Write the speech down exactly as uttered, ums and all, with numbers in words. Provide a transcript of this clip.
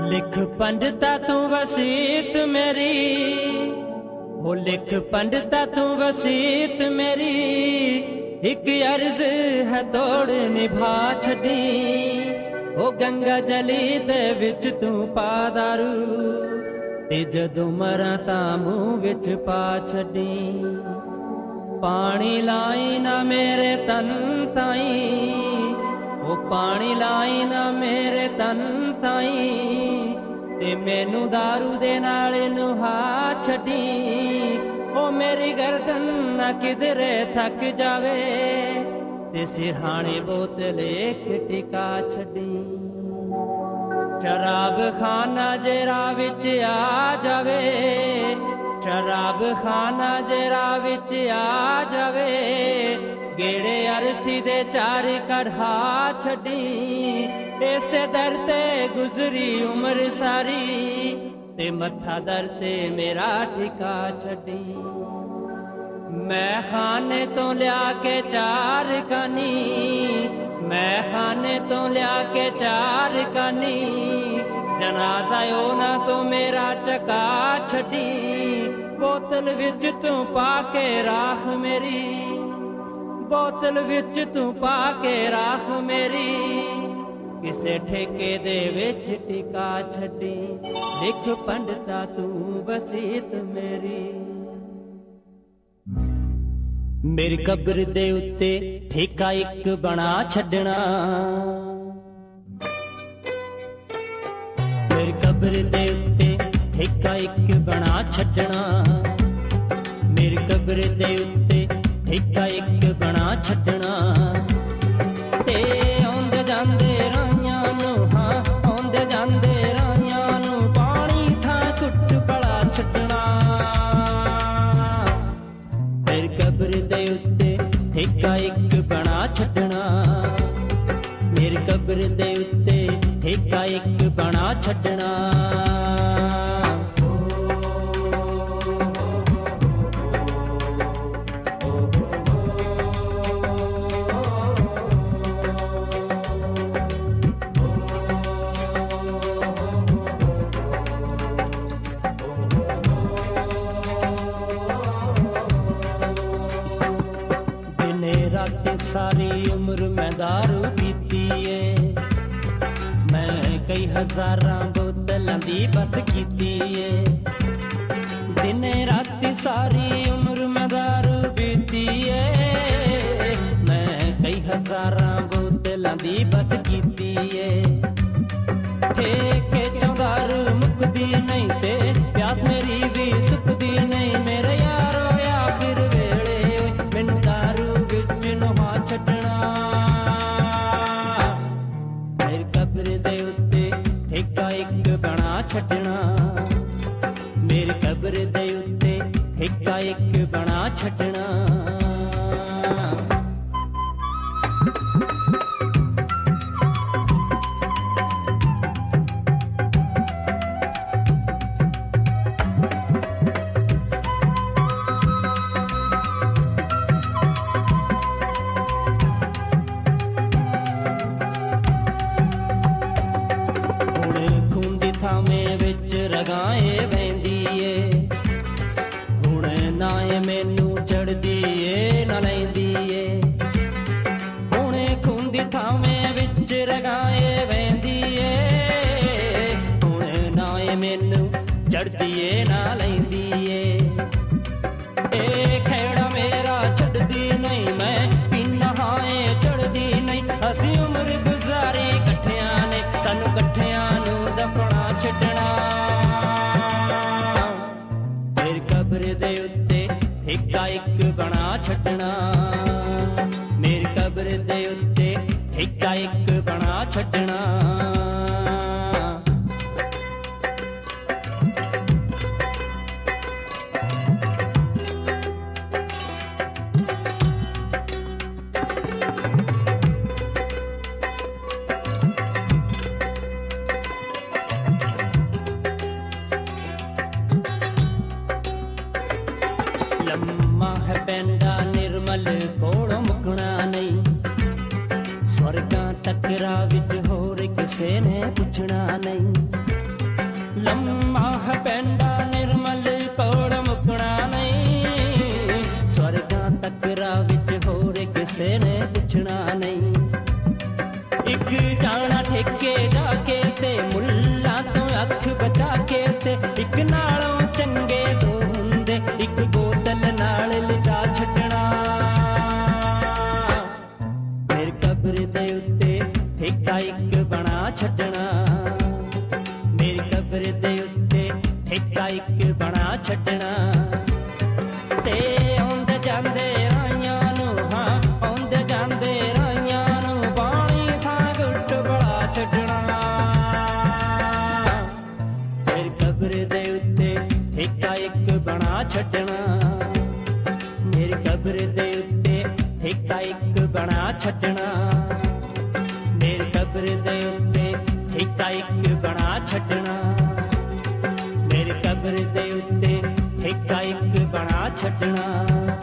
लिख पंडिता तू वसीयत मेरी, हो लिख पंडिता तू वसीयत मेरी, एक अर्ज है तोड़ निभा छड़ी। ओ गंगा जली दे विच तू पा दारू, ते जदों मरां तां मूंह विच पा छड़ी। पानी लाई ना मेरे तन ताई, ओ पानी लाई ना मेरे तन ताई, ते मैनू दारू दे नाल नुहा छड़ी। ओ मेरी गर्दन ना किधरे थक जावे, ते सिरहाने बोतल एक टिका छड़ी। शराब खाना जेरा विच आ जावे, शराब खाना जेरा विच आ जावे, गेड़े अर्थी दे चार कढ़ा छड़ी। इसे दर ते गुजरी उम्र सारी, ते मत्था दर ते मेरा ठिका छड़ी। मैं खाने तो लिया के चार कानी, मैं खाने तो लिया के चार कानी, जनाजा ओ ना तो मेरा चका छड़ी। बोतल विच तू पा के राख मेरी, बोतल विच तू पा के राख मेरी, किसे ठेके दे विच टिका छड़ी। लिख पंडिता तू वसीयत मेरी। मेरी कब्र दे उत्ते ठेका एक बना छड़ना, मेरी कब्र दे उत्ते ठेका एक बना छड़ना, मेरी कब्र दे उत्ते ठेका एक बना छड़ना। ते आउंदे जांदे राहियां नू, हां आउंदे जांदे राहियां नू, पानी थां कुट बड़ा छड़ना। मेरी कब्र दे उत्ते ठेका एक बना छड़ना, मेरी कब्र दे उत्ते ठेका एक बना छड़ना। सारी उम्र मैं दारू पीती है, मैं कई हजारां बोतलां दी बस कीती है। दिने राती सारी उम्र मैं दारू पीती है, मैं कई हजारां बोतलां दी बस कीती है। ठेके चों दारू मुकदी नहीं ते प्यास मेरी भी सुकदी नहीं, मेरे यारो या फिर वेले मैनू दारू विच नुहा छड़ना। मेरी कब्र दे उत्ते ठेका एक बना छड़ना, मेरी कब्र दे उत्ते ठेका एक बना छड़ना। रगाए वैंदी ए हुण नाए मैनू चढ़दी ए ना लैंदी ए। हुण खुंदी थावें विच रगाए वैंदी ए, हुण नाए मैनू चढ़दी ए ना लैंदी ए। ए खेड़ा मेरा छड्दी नहीं, मैं पीना हाए चढ़दी नहीं। असी उम्र गुजारी कट्ठियां ने, सानू कट्ठियां नू दफना छड्डना। मेरी कब्र दे उत्ते ठेका एक बना छड्डना, मेरी कब्र दे उत्ते ठेका एक बना छड्डना। लम्मा है पेंडा निर्मल कोड़ो मुकना नहीं, स्वर्गां टकरा विच होर किसे ने पुछना नहीं। ਲੰਮਾ ਹੈ ਪੈਂਡਾ ਨਿਰਮਲ ਕੋਲ ਮੁਕਣਾ ਨਹੀਂ, ਸਵਰਗਾਂ ਤੱਕ ਰਾਹ ਵਿੱਚ ਹੋਰ ਕਿਸੇ ਨੇ ਪੁੱਛਣਾ ਨਹੀਂ। ਇੱਕ ਜਾਣਾ ਠੇਕੇ ਜਾ ਕੇ ਤੇ ਮੁੱਲਾਂ ਤੋਂ ਅੱਖ ਬਚਾ ਕੇ ਤੇ ਇੱਕ ਨਾਲੋਂ ਚੰਗੇ ਦੋ ਹੁੰਦੇ, ਇੱਕ ਬੋਤਲ ਨਾਲ ਲਿਜਾ ਛੱਡਣਾ। ਫਿਰ ਕਬਰ ਦੇ ਉੱਤੇ ਠੇਕਾ ਇੱਕ ਬਣਾ ਛੱਡਣਾ, ਮੇਰੀ ਕਬਰ ਦੇ ਉੱਤੇ ਠੇਕਾ ਇੱਕ ਬਣਾ ਛੱਡਣਾ। ਤੇ ਆਉਂਦੇ ਜਾਂਦੇ ਰਾਈਆਂ ਨੂੰ, ਹਾਂ ਆਉਂਦੇ ਜਾਂਦੇ ਰਾਈਆਂ ਨੂੰ ਪਾਣੀ ਥਾਂ ਗੁੱਟ ਬੜਾ ਛੱਡਣਾ। ਫਿਰ ਕਬਰ ਦੇ ਉੱਤੇ ਠੇਕਾ ਇੱਕ ਬਣਾ ਛੱਡਣਾ, ਮੇਰੀ ਕਬਰ ਦੇ ਉੱਤੇ ਠੇਕਾ ਇੱਕ ਬਣਾ ਛੱਡਣਾ। ਮੇਰੀ ਕਬਰ ਦੇ ਉੱਤੇ ਠੇਕਾ ਇੱਕ ਬਣਾ ਛੱਡਣਾ, ਮੇਰੀ ਕਬਰ ਦੇ ਉੱਤੇ ਠੇਕਾ ਇੱਕ ਬਣਾ ਛੱਡਣਾ।